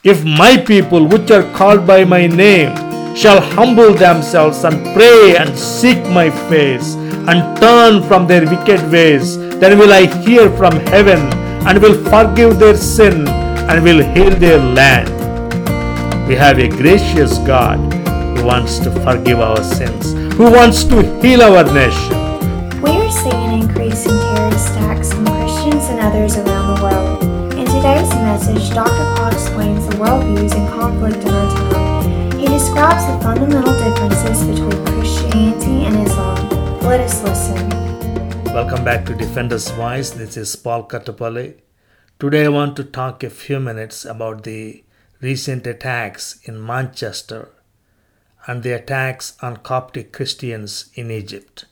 If my people, which are called by my name, shall humble themselves and pray and seek my face and turn from their wicked ways, then will I hear from heaven and will forgive their sin and will heal their land. We have a gracious God who wants to forgive our sins, who wants to heal our nation. We are seeing an increase in terrorist attacks on Christians and others around the world. In today's message, Dr. Paul explains the worldviews and conflict in our time. He describes the fundamental differences between Christianity and Islam. Let us listen. Welcome back to Defender's Voice. This is Paul Kattapalli. Today I want to talk a few minutes about the recent attacks in Manchester and the attacks on Coptic Christians in Egypt.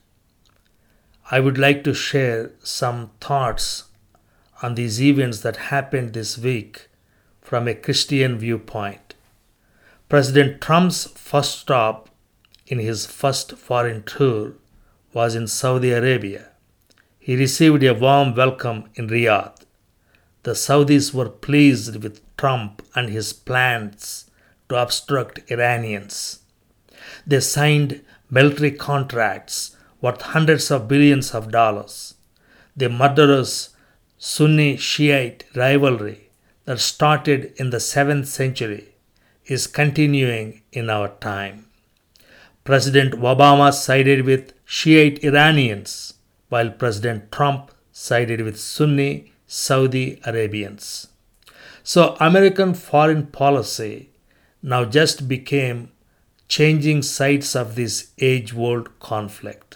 I would like to share some thoughts on these events that happened this week from a Christian viewpoint. President Trump's first stop in his first foreign tour was in Saudi Arabia. He received a warm welcome in Riyadh. The Saudis were pleased with Trump and his plans to obstruct Iranians. They signed military contracts worth hundreds of billions of dollars. The murderous Sunni-Shiite rivalry that started in the 7th century is continuing in our time. President Obama sided with Shiite Iranians, while President Trump sided with Sunni Saudi Arabians. So American foreign policy now just became changing sides of this age-old conflict.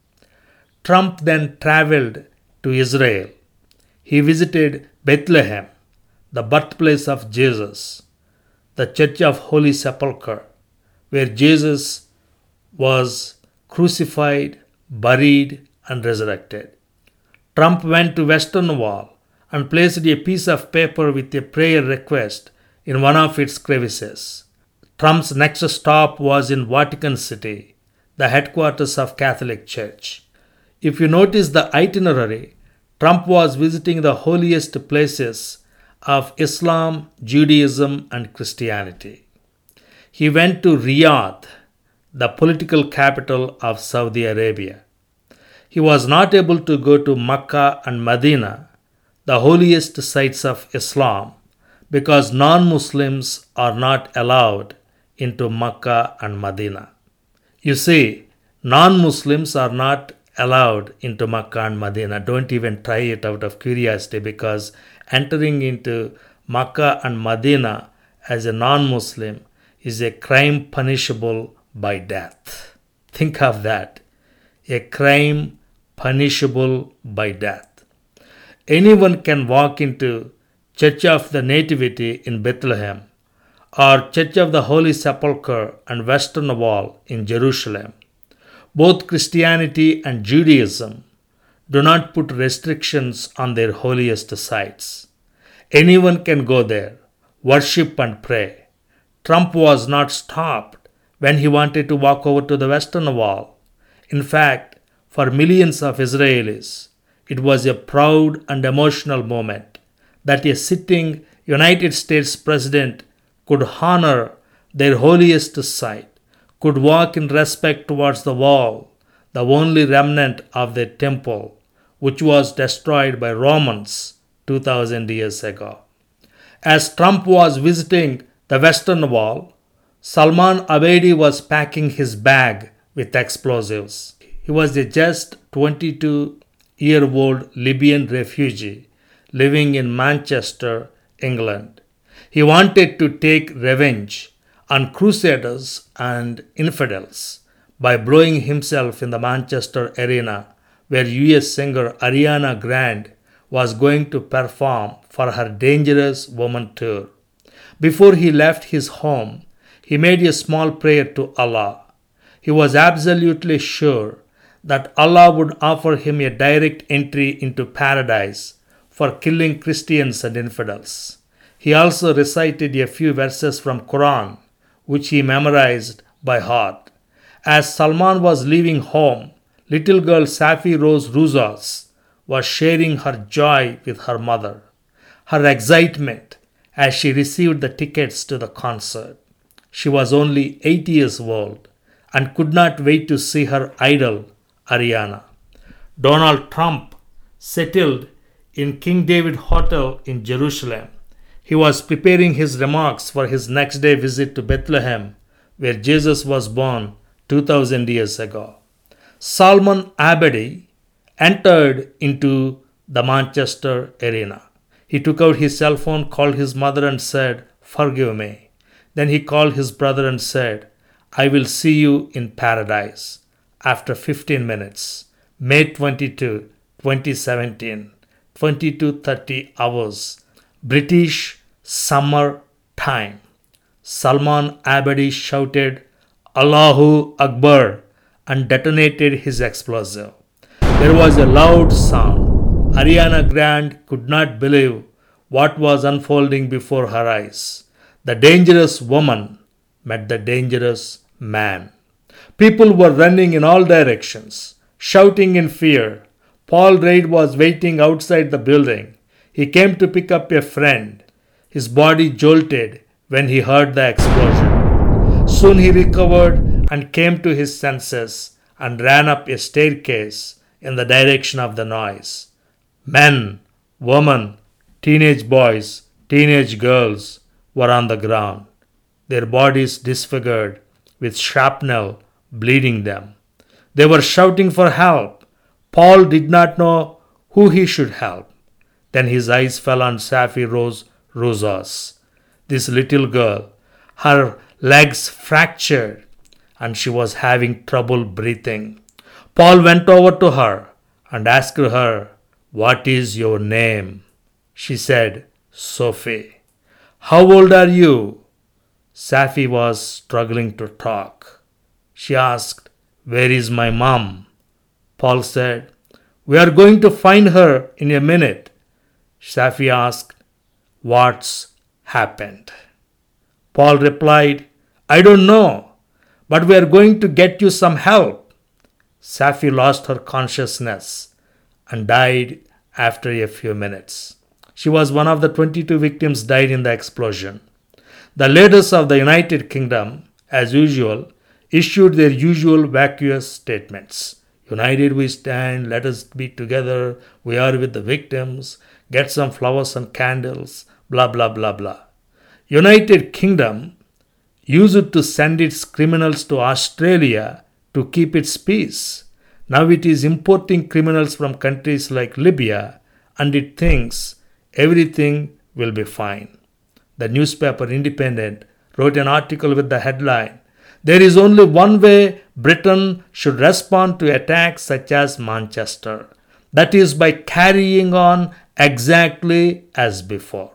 Trump then traveled to Israel. He visited Bethlehem, the birthplace of Jesus, the Church of Holy Sepulchre, where Jesus was crucified, buried, and resurrected. Trump went to Western Wall and placed a piece of paper with a prayer request in one of its crevices. Trump's next stop was in Vatican City, the headquarters of Catholic Church. If you notice the itinerary, Trump was visiting the holiest places of Islam, Judaism, and Christianity. He went to Riyadh, the political capital of Saudi Arabia. He was not able to go to Mecca and Medina, the holiest sites of Islam, because non-Muslims are not allowed into Mecca and Medina. You see, non-Muslims are not allowed into Mecca and Medina. Don't even try it out of curiosity, because entering into Mecca and Medina as a non-Muslim is a crime punishable by death. Think of that. A crime punishable by death. Anyone can walk into Church of the Nativity in Bethlehem or Church of the Holy Sepulchre and Western Wall in Jerusalem. Both Christianity and Judaism do not put restrictions on their holiest sites. Anyone can go there, worship and pray. Trump was not stopped when he wanted to walk over to the Western Wall. In fact, for millions of Israelis, it was a proud and emotional moment that a sitting United States president could honor their holiest site, could walk in respect towards the wall, the only remnant of their temple, which was destroyed by Romans 2000 years ago. As Trump was visiting the Western Wall, Salman Abedi was packing his bag with explosives. He was a just 22-year-old Libyan refugee living in Manchester, England. He wanted to take revenge on crusaders and infidels by blowing himself in the Manchester arena, where US singer Ariana Grande was going to perform for her Dangerous Woman tour. Before he left his home, he made a small prayer to Allah. He was absolutely sure that Allah would offer him a direct entry into paradise for killing Christians and infidels. He also recited a few verses from Quran, which he memorized by heart. As Salman was leaving home, little girl Safi Rose Ruzas was sharing her joy with her mother. Her excitement as she received the tickets to the concert. She was only 8 years old and could not wait to see her idol, Ariana. Donald Trump settled in King David Hotel in Jerusalem. He was preparing his remarks for his next day visit to Bethlehem, where Jesus was born 2000 years ago. Salman Abedi entered into the Manchester arena. He took out his cell phone, called his mother and said, "Forgive me." Then he called his brother and said, "I will see you in paradise." After 15 minutes, May 22, 2017, 22:30 hours, British summer time, Salman Abedi shouted, "Allahu Akbar," and detonated his explosive. There was a loud sound. Ariana Grande could not believe what was unfolding before her eyes. The dangerous woman met the dangerous man. People were running in all directions, shouting in fear. Paul Reid was waiting outside the building. He came to pick up a friend. His body jolted when he heard the explosion. Soon he recovered and came to his senses and ran up a staircase in the direction of the noise. Men, women, teenage boys, teenage girls were on the ground, their bodies disfigured with shrapnel bleeding them. They were shouting for help. Paul did not know who he should help. Then his eyes fell on Safi Rose Rosas, this little girl. Her legs fractured and she was having trouble breathing. Paul went over to her and asked her, "What is your name?" She said, "Sophie." "How old are you?" Safi was struggling to talk. She asked, "Where is my mom?" Paul said, "We are going to find her in a minute." Safi asked, "What's happened?" Paul replied, "I don't know, but we are going to get you some help." Safi lost her consciousness and died after a few minutes. She was one of the 22 victims died in the explosion. The leaders of the United Kingdom, as usual, issued their usual vacuous statements. "United we stand, let us be together, we are with the victims, get some flowers and candles, blah blah blah blah." United Kingdom used to send its criminals to Australia to keep its peace. Now it is importing criminals from countries like Libya and it thinks everything will be fine. The newspaper Independent wrote an article with the headline, "There is only one way Britain should respond to attacks such as Manchester. That is by carrying on exactly as before."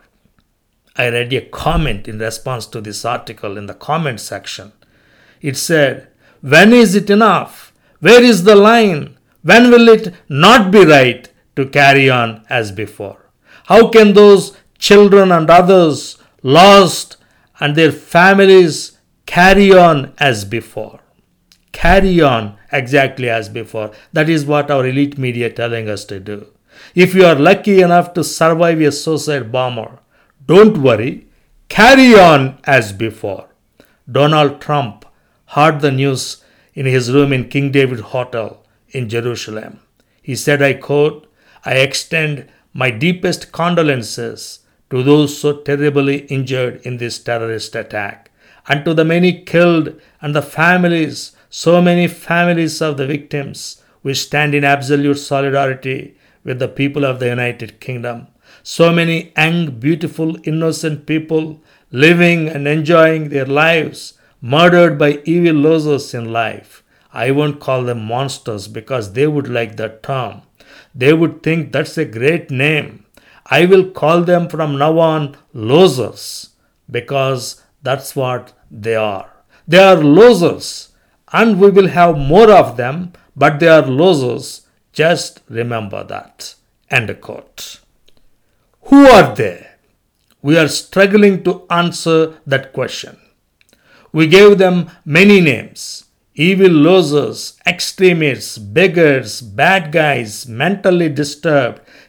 I read a comment in response to this article in the comment section. It said, "When is it enough? Where is the line? When will it not be right to carry on as before? How can those children and others lost and their families carry on as before?" Carry on exactly as before. That is what our elite media telling us to do. If you are lucky enough to survive a suicide bomber, don't worry, carry on as before. Donald Trump heard the news in his room in King David Hotel in Jerusalem. He said, I quote, "I extend my deepest condolences to those so terribly injured in this terrorist attack, and to the many killed and the families, so many families of the victims. We stand in absolute solidarity with the people of the United Kingdom. So many young, beautiful, innocent people living and enjoying their lives, murdered by evil losers in life. I won't call them monsters because they would like that term. They would think that's a great name. I will call them from now on losers because that's what they are. They are losers and we will have more of them, but they are losers. Just remember that." End quote. Who are they? We are struggling to answer that question. We gave them many names: evil losers, extremists, beggars, bad guys, mentally disturbed,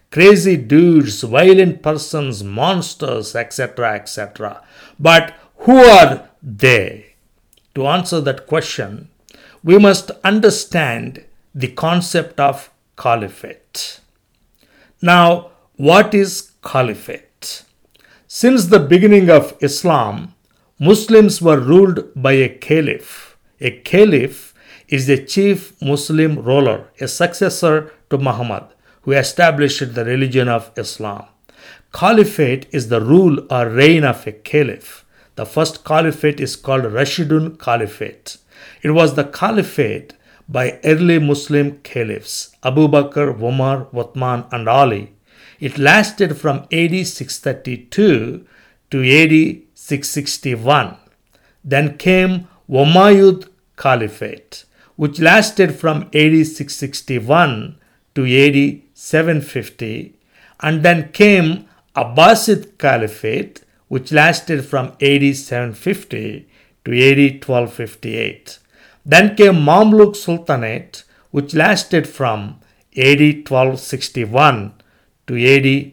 crazy dudes, violent persons, monsters, etc., etc. But who are they? To answer that question, we must understand the concept of caliphate. Now, what is caliphate? Since the beginning of Islam, Muslims were ruled by a caliph. A caliph is the chief Muslim ruler, a successor to Muhammad, who established the religion of Islam. Caliphate is the rule or reign of a caliph. The first caliphate is called Rashidun Caliphate. It was the caliphate by early Muslim caliphs Abu Bakr, Umar, Uthman, and Ali. It lasted from AD 632 to AD 661. Then came Umayyad Caliphate, which lasted from AD 661 to AD 750, and then came Abbasid Caliphate, which lasted from AD 750 to AD 1258. Then came Mamluk Sultanate, which lasted from AD 1261 to AD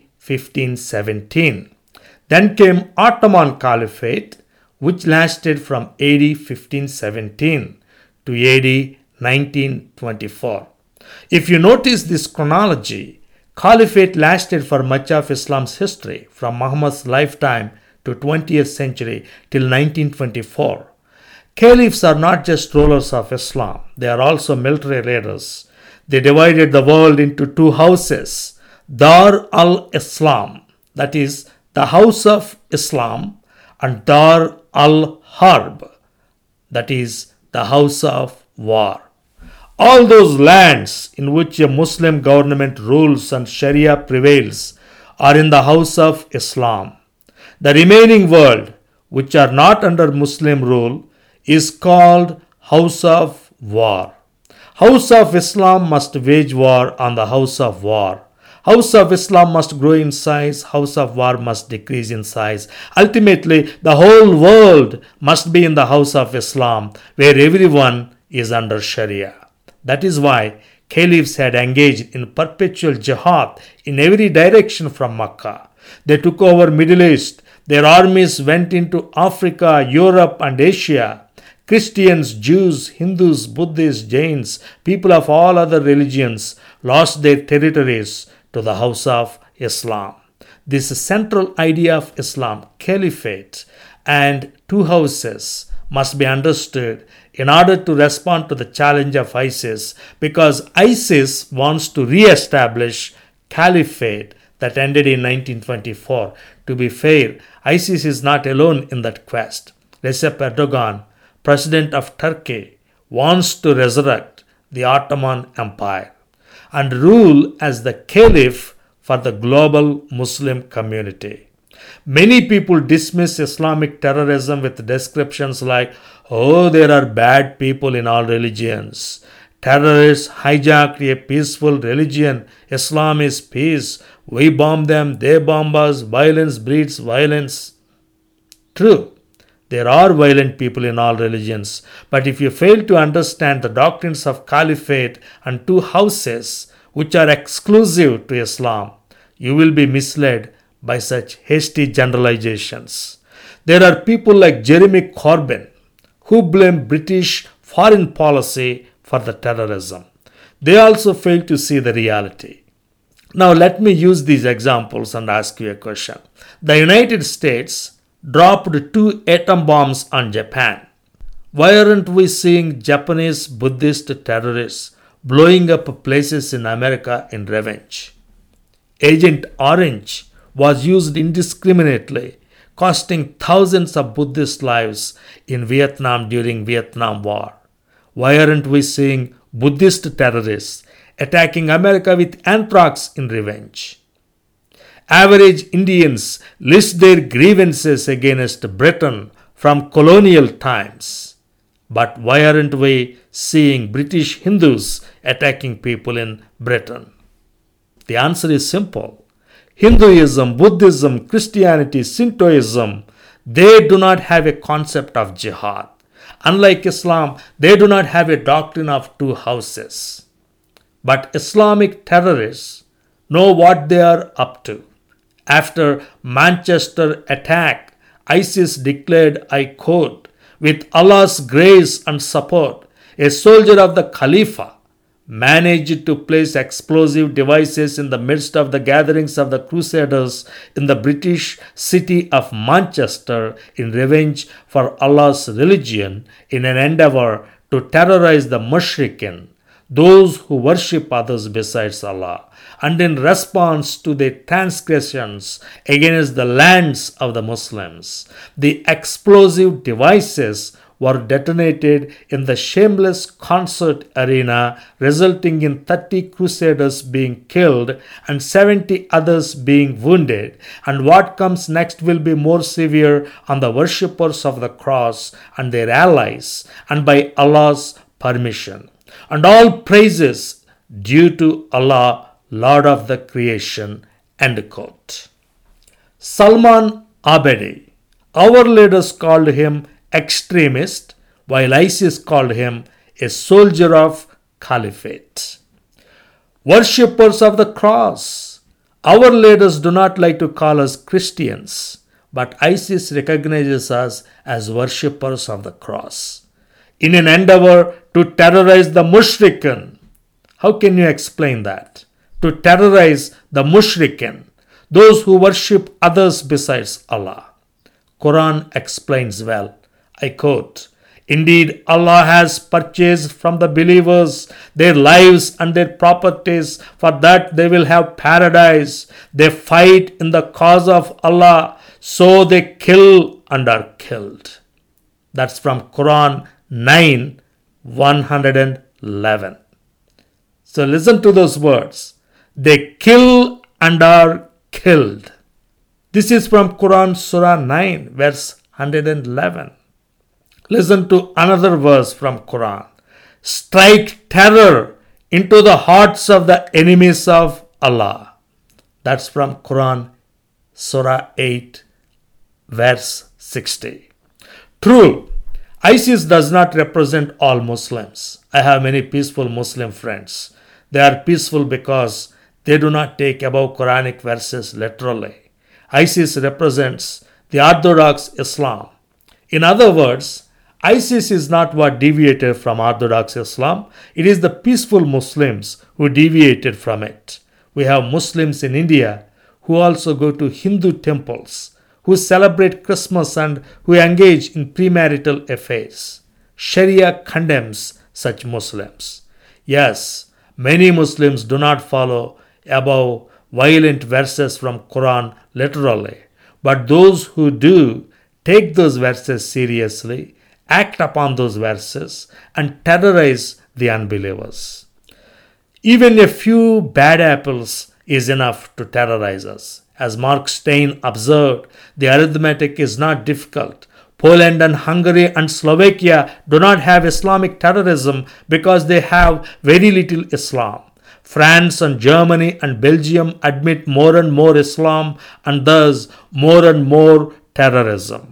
1517. Then came Ottoman Caliphate, which lasted from AD 1517 to AD 1924. If you notice this chronology, Caliphate lasted for much of Islam's history, from Muhammad's lifetime to 20th century till 1924. Caliphs are not just rulers of Islam, they are also military leaders. They divided the world into two houses, Dar al-Islam, that is, the house of Islam, and Dar al-Harb, that is, the house of war. All those lands in which a Muslim government rules and Sharia prevails are in the house of Islam. The remaining world, which are not under Muslim rule, is called House of War. House of Islam must wage war on the House of War. House of Islam must grow in size, House of War must decrease in size. Ultimately, the whole world must be in the House of Islam, where everyone is under Sharia. That is why caliphs had engaged in perpetual jihad in every direction from Makkah. They took over Middle East. Their armies went into Africa, Europe, and Asia. Christians, Jews, Hindus, Buddhists, Jains, people of all other religions lost their territories to the House of Islam. This central idea of Islam, caliphate, and two houses must be understood in order to respond to the challenge of ISIS, because ISIS wants to re-establish caliphate that ended in 1924. To be fair, ISIS is not alone in that quest. Recep Erdogan, President of Turkey, wants to resurrect the Ottoman Empire and rule as the caliph for the global Muslim community. Many people dismiss Islamic terrorism with descriptions like, "Oh, there are bad people in all religions. Terrorists hijacked a peaceful religion. Islam is peace. We bomb them, they bomb us. Violence breeds violence." True, there are violent people in all religions, but if you fail to understand the doctrines of caliphate and two houses, which are exclusive to Islam, you will be misled by such hasty generalizations. There are people like Jeremy Corbyn who blame British foreign policy for the terrorism. They also fail to see the reality. Now let me use these examples and ask you a question. The United States dropped 2 atom bombs on Japan. Why aren't we seeing Japanese Buddhist terrorists blowing up places in America in revenge? Agent Orange was used indiscriminately, costing thousands of Buddhist lives in Vietnam during Vietnam War. Why aren't we seeing Buddhist terrorists attacking America with anthrax in revenge? Average Indians list their grievances against Britain from colonial times. But why aren't we seeing British Hindus attacking people in Britain? The answer is simple. Hinduism, Buddhism, Christianity, Shintoism, they do not have a concept of jihad. Unlike Islam, they do not have a doctrine of two houses. But Islamic terrorists know what they are up to. After Manchester attack, ISIS declared, I quote, with Allah's grace and support, a soldier of the Khalifa managed to place explosive devices in the midst of the gatherings of the Crusaders in the British city of Manchester in revenge for Allah's religion in an endeavor to terrorize the Mushrikin, those who worship others besides Allah, and in response to their transgressions against the lands of the Muslims. The explosive devices were detonated in the shameless concert arena, resulting in 30 crusaders being killed and 70 others being wounded. And what comes next will be more severe on the worshippers of the cross and their allies, and by Allah's permission. And all praises due to Allah, Lord of the creation. End quote. Salman Abedi. Our leaders called him extremist, while ISIS called him a soldier of caliphate. Worshippers of the cross. Our leaders do not like to call us Christians, but ISIS recognizes us as worshippers of the cross. In an endeavor to terrorize the Mushrikin. How can you explain that? To terrorize the Mushrikin, those who worship others besides Allah. Quran explains well. I quote, indeed, Allah has purchased from the believers their lives and their properties, for that they will have paradise. They fight in the cause of Allah, so they kill and are killed. That's from Quran 9, 111. So listen to those words. They kill and are killed. This is from Quran Surah 9, verse 111. Listen to another verse from Quran. Strike terror into the hearts of the enemies of Allah. That's from Quran Surah 8, verse 60. True, ISIS does not represent all Muslims. I have many peaceful Muslim friends. They are peaceful because they do not take above Quranic verses literally. ISIS represents the Orthodox Islam. In other words, ISIS is not what deviated from Orthodox Islam. It is the peaceful Muslims who deviated from it. We have Muslims in India who also go to Hindu temples, who celebrate Christmas and who engage in premarital affairs. Sharia condemns such Muslims. Yes, many Muslims do not follow above violent verses from Quran literally, but those who do take those verses seriously, act upon those verses, and terrorize the unbelievers. Even a few bad apples is enough to terrorize us. As Mark Stein observed, the arithmetic is not difficult. Poland and Hungary and Slovakia do not have Islamic terrorism because they have very little Islam. France and Germany and Belgium admit more and more Islam and thus more and more terrorism.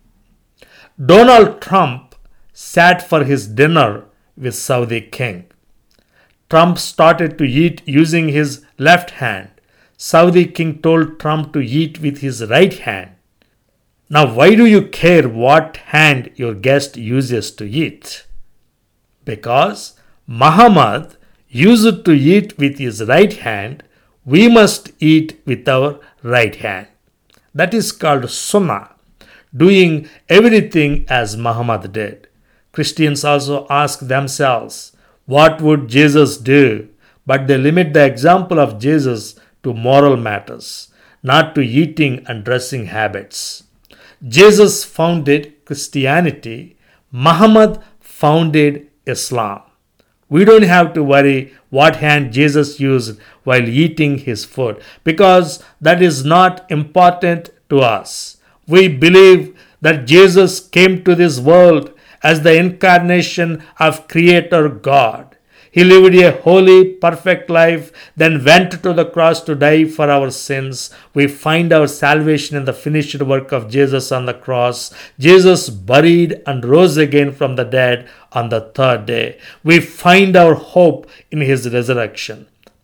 Donald Trump sat for his dinner with Saudi king. Trump started to eat using his left hand. Saudi king told Trump to eat with his right hand. Now, why do you care what hand your guest uses to eat? Because Muhammad used to eat with his right hand, we must eat with our right hand. That is called Sunnah, doing everything as Muhammad did. Christians also ask themselves, what would Jesus do? But they limit the example of Jesus to moral matters, not to eating and dressing habits. Jesus founded Christianity. Muhammad founded Islam. We don't have to worry what hand Jesus used while eating his food because that is not important to us. We believe that Jesus came to this world as the incarnation of Creator God. He lived a holy, perfect life, then went to the cross to die for our sins. We find our salvation in the finished work of Jesus on the cross. Jesus buried and rose again from the dead on the third day. We find our hope in his resurrection.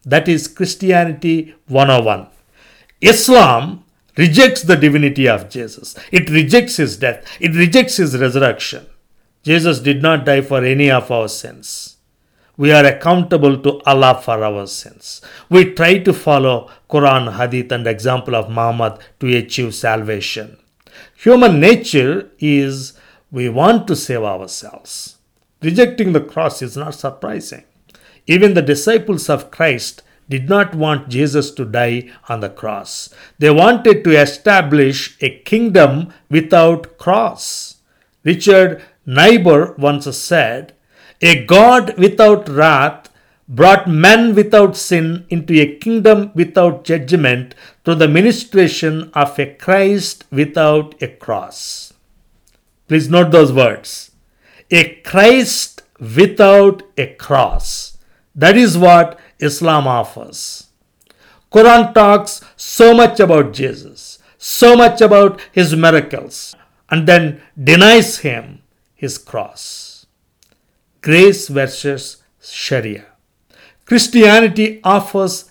That is Christianity 101. Islam rejects the divinity of Jesus. It rejects his death. It rejects his resurrection. Jesus did not die for any of our sins. We are accountable to Allah for our sins. We try to follow Quran, Hadith and example of Muhammad to achieve salvation. Human nature is we want to save ourselves. Rejecting the cross is not surprising. Even the disciples of Christ did not want Jesus to die on the cross. They wanted to establish a kingdom without cross. Richard Niebuhr once said, "A God without wrath brought men without sin into a kingdom without judgment through the ministration of a Christ without a cross." Please note those words. A Christ without a cross. That is what Islam offers. Quran talks so much about Jesus, so much about his miracles, and then denies him his cross. Grace versus Sharia. Christianity offers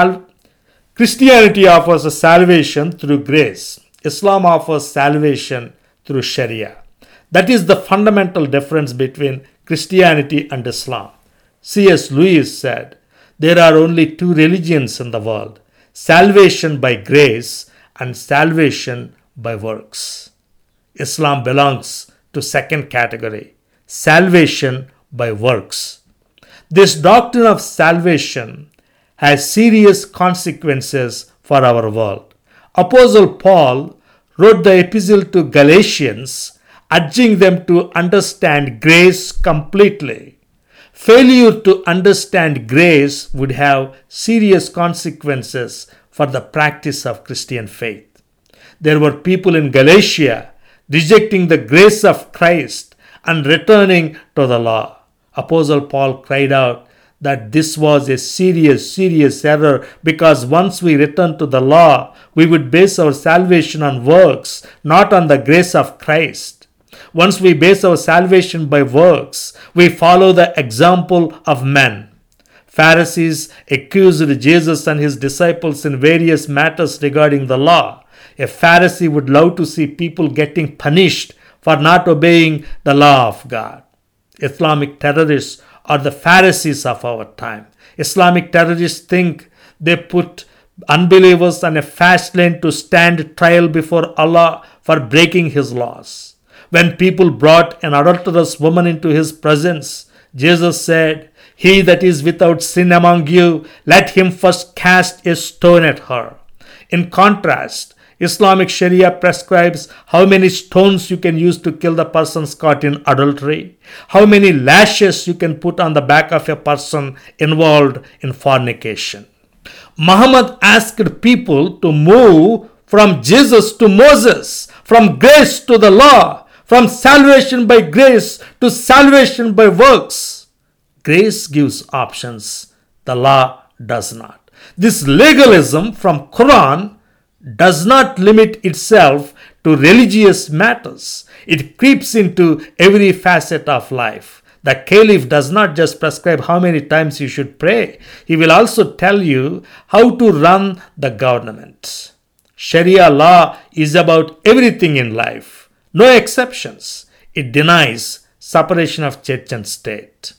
a salvation through grace. Islam offers salvation through Sharia. That is the fundamental difference between Christianity and Islam. C.S. Lewis said, "There are only two religions in the world, salvation by grace and salvation by works." Islam belongs to second category, salvation by works. This doctrine of salvation has serious consequences for our world. Apostle Paul wrote the epistle to Galatians urging them to understand grace completely. Failure to understand grace would have serious consequences for the practice of Christian faith. There were people in Galatia rejecting the grace of Christ and returning to the law. Apostle Paul cried out that this was a serious error because once we return to the law, we would base our salvation on works, not on the grace of Christ. Once we base our salvation by works, we follow the example of men. Pharisees accused Jesus and his disciples in various matters regarding the law. A Pharisee would love to see people getting punished for not obeying the law of God. Islamic terrorists are the Pharisees of our time. Islamic terrorists think they put unbelievers on a fast lane to stand trial before Allah for breaking his laws. When people brought an adulterous woman into his presence, Jesus said, "He that is without sin among you, let him first cast a stone at her." In contrast, Islamic Sharia prescribes how many stones you can use to kill the person caught in adultery, how many lashes you can put on the back of a person involved in fornication. Muhammad asked people to move from Jesus to Moses, from grace to the law, from salvation by grace to salvation by works. Grace gives options, the law does not. This legalism from Quran does not limit itself to religious matters. It creeps into every facet of life. The caliph does not just prescribe how many times you should pray. He will also tell you how to run the government. Sharia law is about everything in life. No exceptions. It denies separation of church and state.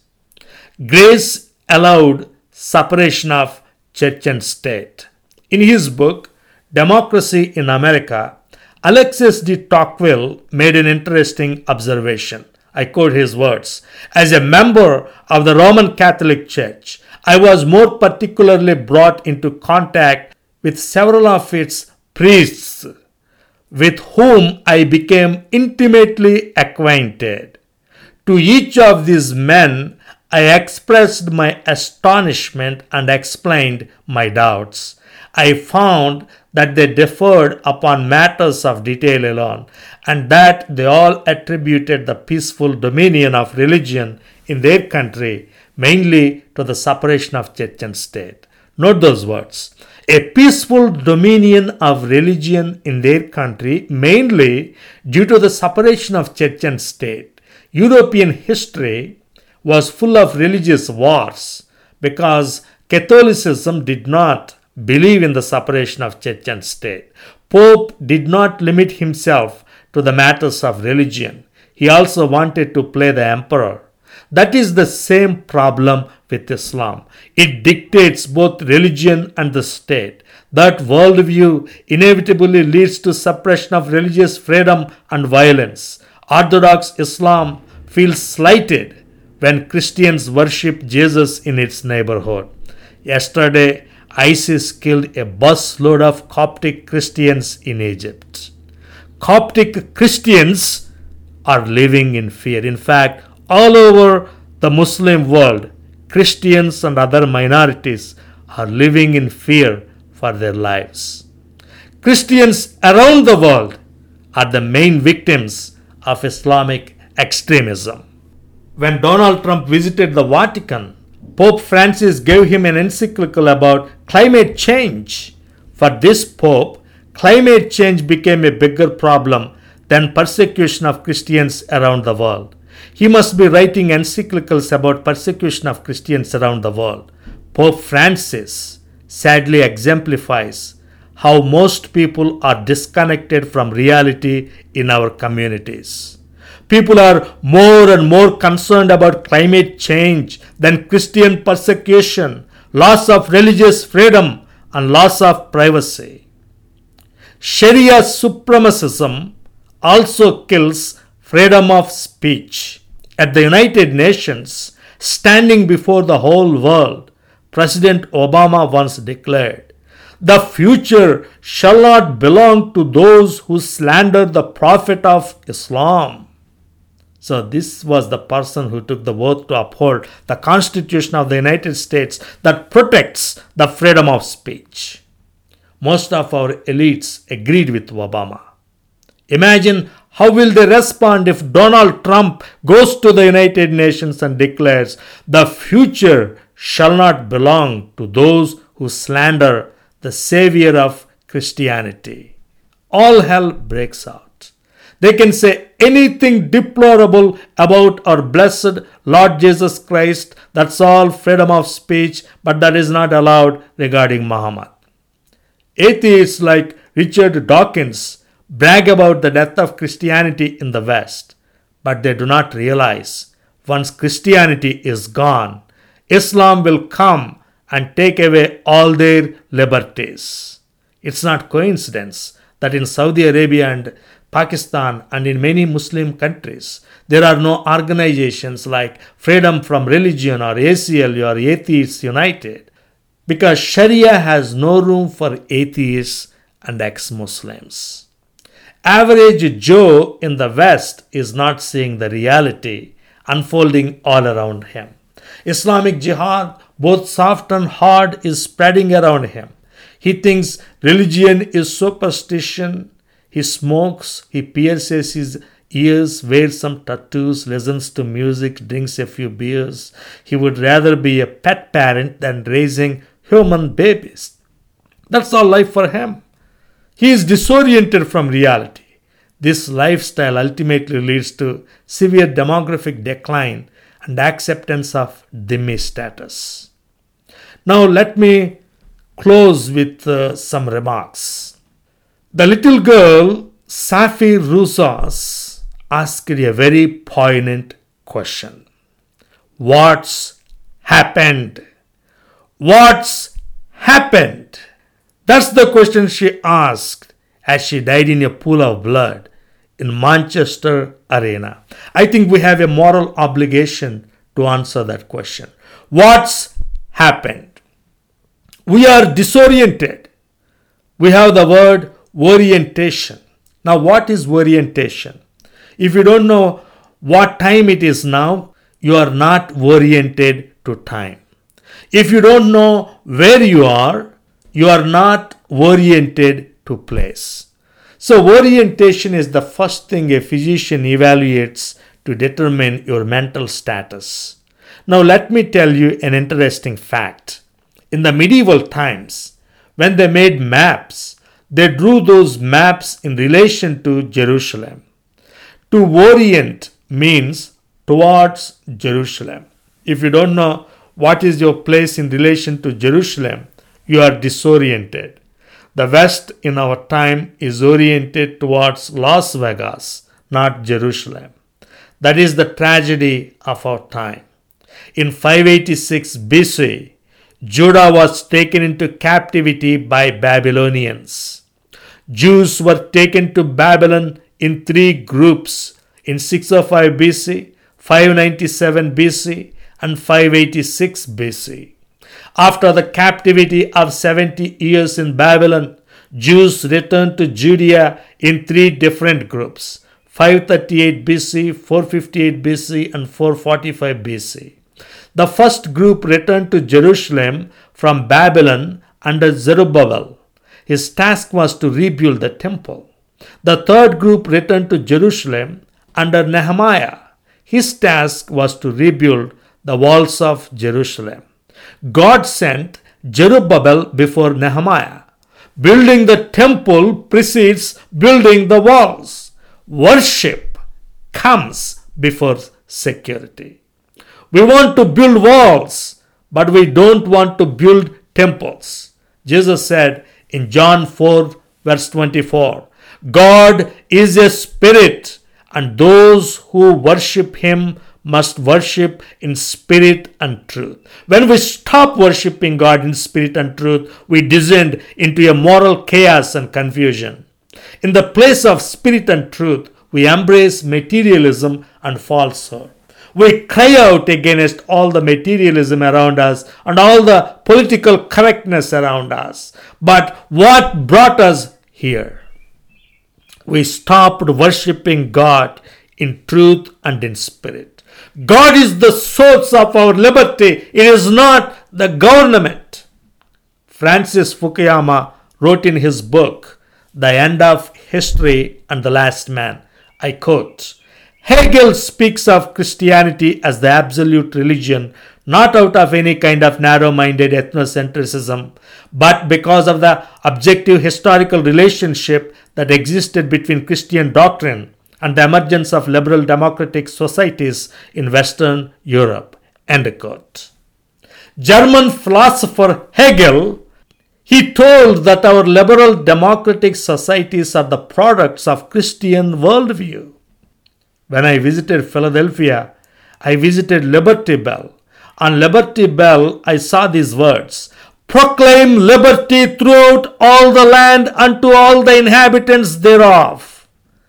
Grace allowed separation of church and state. In his book, Democracy in America, Alexis de Tocqueville made an interesting observation. I quote his words. "As a member of the Roman Catholic Church, I was more particularly brought into contact with several of its priests, with whom I became intimately acquainted. To each of these men, I expressed my astonishment and explained my doubts. I found that they differed upon matters of detail alone, and that they all attributed the peaceful dominion of religion in their country mainly to the separation of church and state." Note those words. A peaceful dominion of religion in their country mainly due to the separation of church and state. European history was full of religious wars because Catholicism did not believe in the separation of church and state. Pope did not limit himself to the matters of religion. He also wanted to play the emperor. That is the same problem with Islam. It dictates both religion and the state. That worldview inevitably leads to suppression of religious freedom and violence. Orthodox Islam feels slighted when Christians worship Jesus in its neighborhood. Yesterday, ISIS killed a busload of Coptic Christians in Egypt. Coptic Christians are living in fear. In fact, all over the Muslim world, Christians and other minorities are living in fear for their lives. Christians around the world are the main victims of Islamic extremism. When Donald Trump visited the Vatican, Pope Francis gave him an encyclical about climate change. For this Pope, climate change became a bigger problem than persecution of Christians around the world. He must be writing encyclicals about persecution of Christians around the world. Pope Francis sadly exemplifies how most people are disconnected from reality in our communities. People are more and more concerned about climate change than Christian persecution, loss of religious freedom, and loss of privacy. Sharia supremacism also kills freedom of speech. At the United Nations, standing before the whole world, President Obama once declared, "The future shall not belong to those who slander the Prophet of Islam." So this was the person who took the oath to uphold the Constitution of the United States that protects the freedom of speech. Most of our elites agreed with Obama. Imagine how will they respond if Donald Trump goes to the United Nations and declares, "The future shall not belong to those who slander the Savior of Christianity." All hell breaks out. They can say anything deplorable about our blessed Lord Jesus Christ. That's all freedom of speech, but that is not allowed regarding Muhammad. Atheists like Richard Dawkins brag about the death of Christianity in the West, but they do not realize once Christianity is gone, Islam will come and take away all their liberties. It's not coincidence that in Saudi Arabia and Pakistan and in many Muslim countries, there are no organizations like Freedom from Religion or ACLU or Atheists United, because Sharia has no room for atheists and ex-Muslims. Average Joe in the West is not seeing the reality unfolding all around him. Islamic jihad, both soft and hard, is spreading around him. He thinks religion is superstition. He smokes, he pierces his ears, wears some tattoos, listens to music, drinks a few beers. He would rather be a pet parent than raising human babies. That's all life for him. He is disoriented from reality. This lifestyle ultimately leads to severe demographic decline and acceptance of dhimmi status. Now let me close with some remarks. The little girl, Safi Rusas, asked a very poignant question. What's happened? What's happened? That's the question she asked as she died in a pool of blood in Manchester Arena. I think we have a moral obligation to answer that question. What's happened? We are disoriented. We have the word orientation. Now, what is orientation? If you don't know what time it is now, you are not oriented to time. If you don't know where you are not oriented to place. So, orientation is the first thing a physician evaluates to determine your mental status. Now, let me tell you an interesting fact. In the medieval times, when they made maps, they drew those maps in relation to Jerusalem. To orient means towards Jerusalem. If you don't know what is your place in relation to Jerusalem, you are disoriented. The West in our time is oriented towards Las Vegas, not Jerusalem. That is the tragedy of our time. In 586 BC, Judah was taken into captivity by Babylonians. Jews were taken to Babylon in 3 groups in 605 BC, 597 BC, and 586 BC. After the captivity of 70 years in Babylon, Jews returned to Judea in 3 different groups: 538 BC, 458 BC, and 445 BC. The first group returned to Jerusalem from Babylon under Zerubbabel. His task was to rebuild the temple. The third group returned to Jerusalem under Nehemiah. His task was to rebuild the walls of Jerusalem. God sent Zerubbabel before Nehemiah. Building the temple precedes building the walls. Worship comes before security. We want to build walls, but we don't want to build temples. Jesus said in John 4, verse 24, God is a spirit, and those who worship him must worship in spirit and truth. When we stop worshiping God in spirit and truth, we descend into a moral chaos and confusion. In the place of spirit and truth, we embrace materialism and falsehood. We cry out against all the materialism around us and all the political correctness around us. But what brought us here? We stopped worshiping God in truth and in spirit. God is the source of our liberty. It is not the government. Francis Fukuyama wrote in his book, The End of History and the Last Man, I quote, Hegel speaks of Christianity as the absolute religion, not out of any kind of narrow-minded ethnocentrism, but because of the objective historical relationship that existed between Christian doctrine and the emergence of liberal democratic societies in Western Europe. End quote. German philosopher Hegel, he told that our liberal democratic societies are the products of Christian worldview. When I visited Philadelphia, I visited Liberty Bell. On Liberty Bell, I saw these words, Proclaim liberty throughout all the land unto all the inhabitants thereof.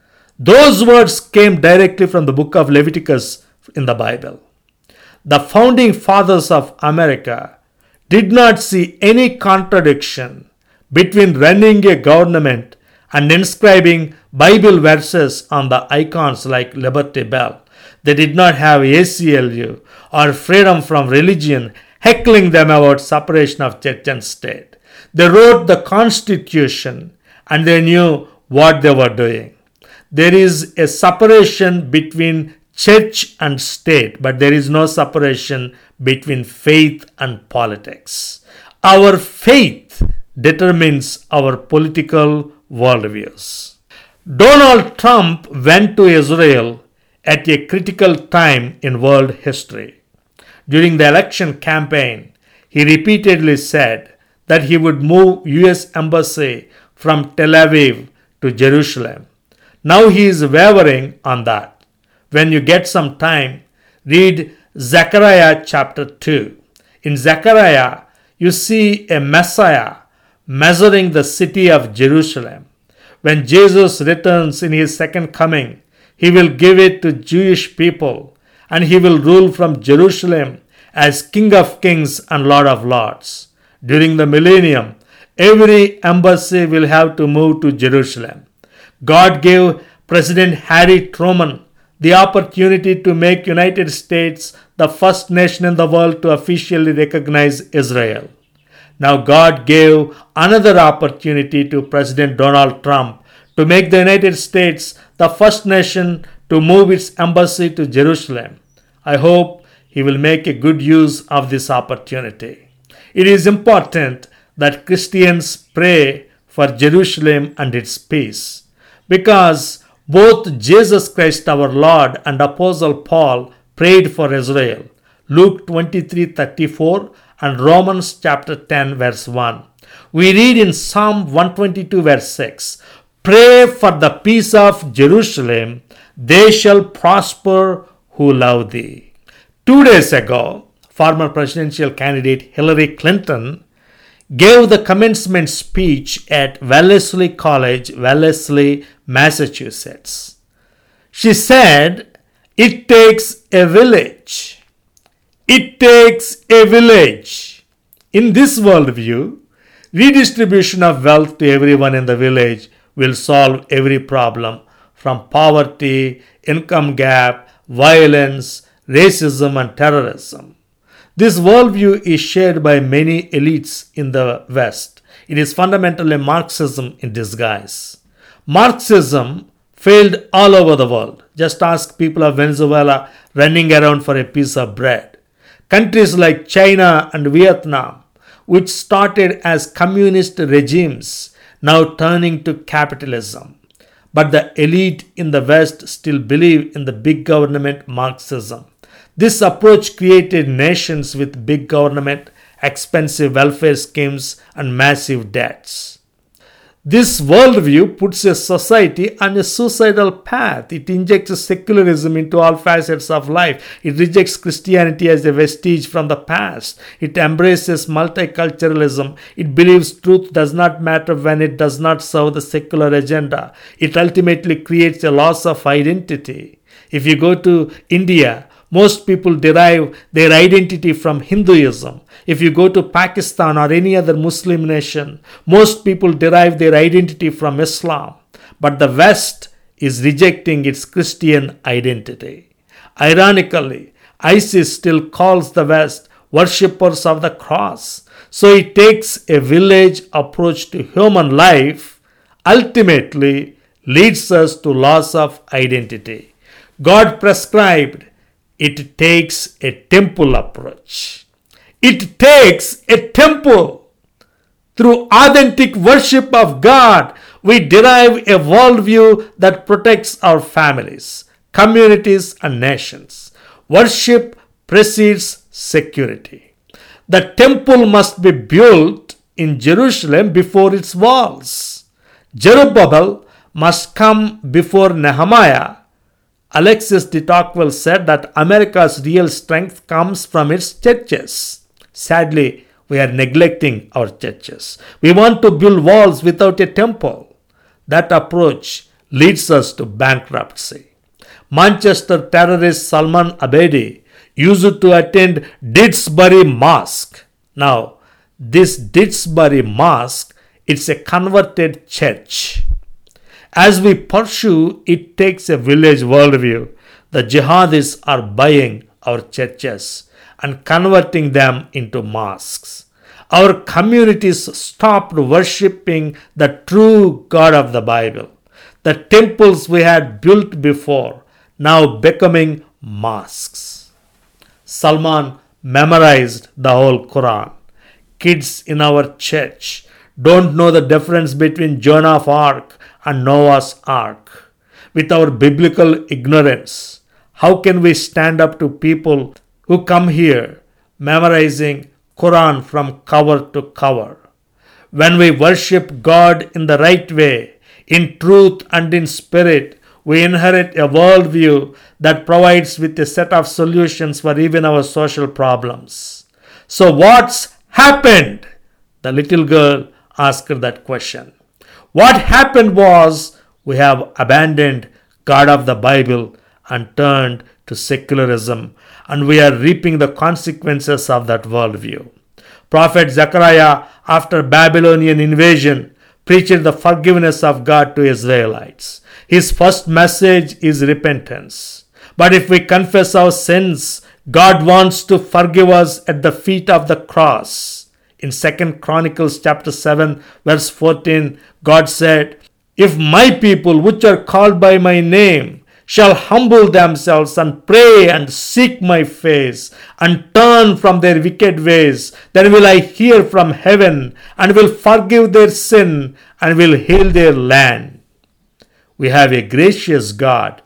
Those words came directly from the book of Leviticus in the Bible. The founding fathers of America did not see any contradiction between running a government and inscribing Bible verses on the icons like Liberty Bell. They did not have ACLU or freedom from religion heckling them about separation of church and state. They wrote the Constitution and they knew what they were doing. There is a separation between church and state, but there is no separation between faith and politics. Our faith determines our political worldviews. Donald Trump went to Israel at a critical time in world history. During the election campaign, he repeatedly said that he would move US embassy from Tel Aviv to Jerusalem. Now he is wavering on that. When you get some time, read Zechariah chapter 2. In Zechariah, you see a Messiah measuring the city of Jerusalem. When Jesus returns in his second coming, he will give it to Jewish people and he will rule from Jerusalem as King of Kings and Lord of Lords. During the millennium, every embassy will have to move to Jerusalem. God gave President Harry Truman the opportunity to make United States the first nation in the world to officially recognize Israel. Now God gave another opportunity to President Donald Trump to make the United States the first nation to move its embassy to Jerusalem. I hope he will make a good use of this opportunity. It is important that Christians pray for Jerusalem and its peace, because both Jesus Christ our Lord and Apostle Paul prayed for Israel. Luke 23:34, and Romans chapter 10 verse 1. We read in Psalm 122 verse 6, "Pray for the peace of Jerusalem, they shall prosper who love thee." 2 days ago, former presidential candidate Hillary Clinton gave the commencement speech at Wellesley College, Wellesley, Massachusetts. She said, "It takes a village. It takes a village." In this worldview, redistribution of wealth to everyone in the village will solve every problem, from poverty, income gap, violence, racism, and terrorism. This worldview is shared by many elites in the West. It is fundamentally Marxism in disguise. Marxism failed all over the world. Just ask people of Venezuela running around for a piece of bread. Countries like China and Vietnam, which started as communist regimes, now turning to capitalism. But the elite in the West still believe in the big government Marxism. This approach created nations with big government, expensive welfare schemes, and massive debts. This worldview puts a society on a suicidal path. It injects secularism into all facets of life. It rejects Christianity as a vestige from the past. It embraces multiculturalism. It believes truth does not matter when it does not serve the secular agenda. It ultimately creates a loss of identity. If you go to India, most people derive their identity from Hinduism. If you go to Pakistan or any other Muslim nation, most people derive their identity from Islam. But the West is rejecting its Christian identity. Ironically, ISIS still calls the West worshippers of the cross. So it takes a village approach to human life, ultimately leads us to loss of identity. God prescribed it takes a temple approach. It takes a temple. Through authentic worship of God, we derive a worldview that protects our families, communities, and nations. Worship precedes security. The temple must be built in Jerusalem before its walls. Zerubbabel must come before Nehemiah. Alexis de Tocqueville said that America's real strength comes from its churches. Sadly, we are neglecting our churches. We want to build walls without a temple. That approach leads us to bankruptcy. Manchester terrorist Salman Abedi used to attend Didsbury Mosque. Now, this Didsbury Mosque, it's a converted church. As we pursue It Takes a Village worldview, the jihadists are buying our churches and converting them into mosques. Our communities stopped worshipping the true God of the Bible. The temples we had built before now becoming mosques. Salman memorized the whole Quran. Kids in our church don't know the difference between Joan of Arc and Noah's Ark. With our biblical ignorance, how can we stand up to people who come here memorizing Quran from cover to cover? When we worship God in the right way, in truth and in spirit, we inherit a worldview that provides with a set of solutions for even our social problems. So what's happened? The little girl asked that question. What happened was we have abandoned God of the Bible and turned to secularism, and we are reaping the consequences of that worldview. Prophet Zechariah, after Babylonian invasion, preached the forgiveness of God to Israelites. His first message is repentance. But if we confess our sins, God wants to forgive us at the feet of the cross. In 2 Chronicles chapter 7 verse 14, God said, "If my people which are called by my name shall humble themselves and pray and seek my face and turn from their wicked ways, then will I hear from heaven and will forgive their sin and will heal their land." We have a gracious God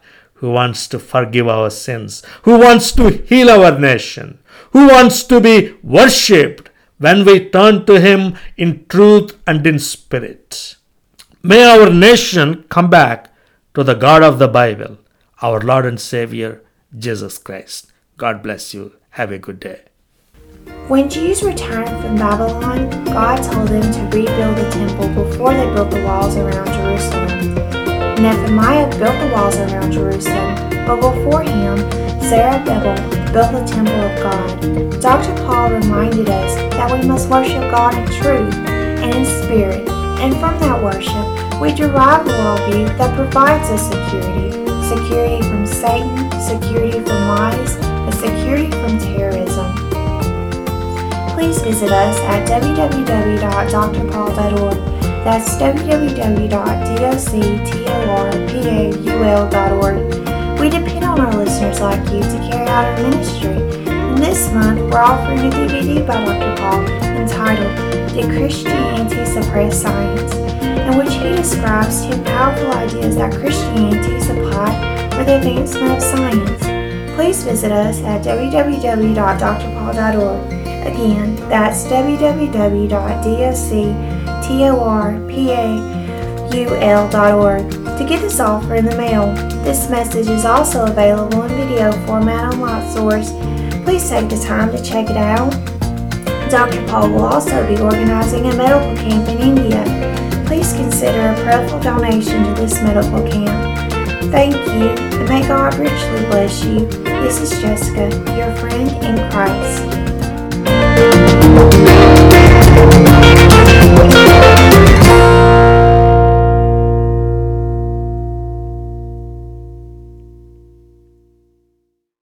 who wants to forgive our sins, who wants to heal our nation, who wants to be worshipped when we turn to Him in truth and in spirit. May our nation come back to the God of the Bible, our Lord and Savior, Jesus Christ. God bless you. Have a good day. When Jews returned from Babylon, God told them to rebuild the temple before they built the walls around Jerusalem. Nehemiah built the walls around Jerusalem, but before him, Zerubbabel built the temple of God. Dr. Paul reminded us that we must worship God in truth and in spirit, and from that worship, we derive a worldview that provides us security. Security from Satan, security from lies, and security from terrorism. Please visit us at www.drpaul.org. That's www.doctorpaul.org. We depend on our listeners like you to carry out our ministry. And this month, we're offering a DVD by Dr. Paul entitled Did Christianity Suppress Science?, in which he describes 10 powerful ideas that Christianity supplied for the advancement of science. Please visit us at www.drpaul.org. Again, that's www.drpaul.org to get this offer in the mail. This message is also available in video format on LightSource. Please take the time to check it out. Dr. Paul will also be organizing a medical camp in India. Please consider a prayerful donation to this medical camp. Thank you, and may God richly bless you. This is Jessica, your friend in Christ.